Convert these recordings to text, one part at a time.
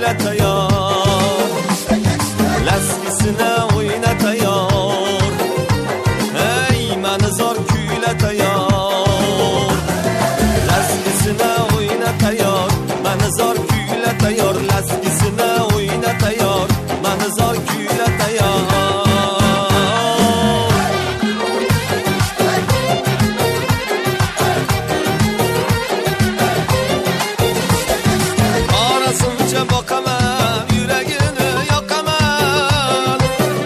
kuylatar, laskisini o'ynatar, ey mani zor kuylatar, laskisini o'ynatar, mani zor kuylatar, laskisini o'ynatar, mani zor kuylatar. Boqaman, yuragini yoqaman,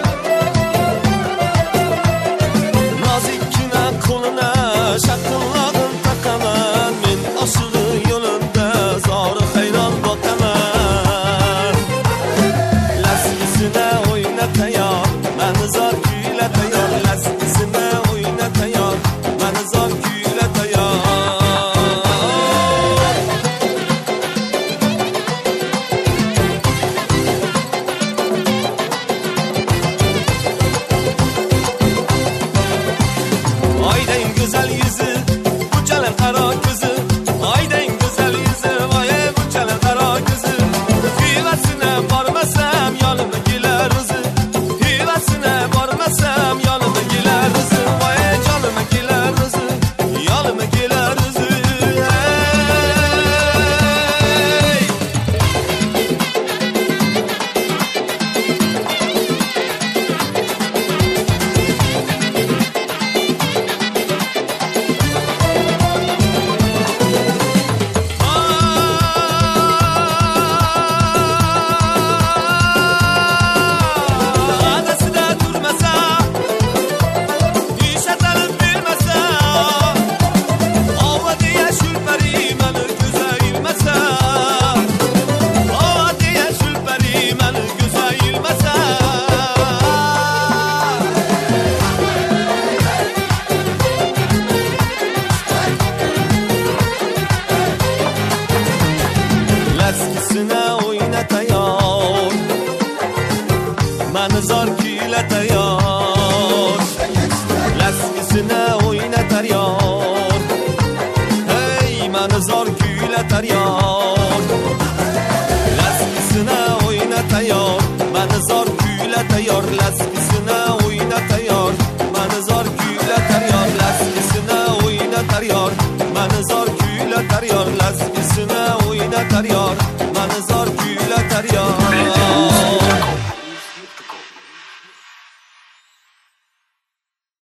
nozikkina qo'lina shaqilloqin taqaman, men oshig'i yo'linda zori hayron boqaman, laskisini o'ynatayor, mani zor kuylatayor, laskisini o'ynatayor, mani zor kuylatayor. Oydang go'zal yuzi, bunchalar qaro ko'zi, oydang go'zal yuzi, voy bunchalar qaro ko'zi, hivasini bormasam yonimga kelar o'zi, hivasini bormasam yonimga kelar o'zi, voy jonimga kelar o'zi, yonimga kelar o'zi. Laskisini o'ynatayor, mani zor kuylatayor, laskisini o'ynatayor, hey mani zor kuylatayor, laskisini o'ynatayor, mani zor kuylatayor, laskisini o'ynatayor, mani zor kuylatayor, laskisini o'ynatayor, mani zor kuylatayor, laskisini o'ynatayor, mani zor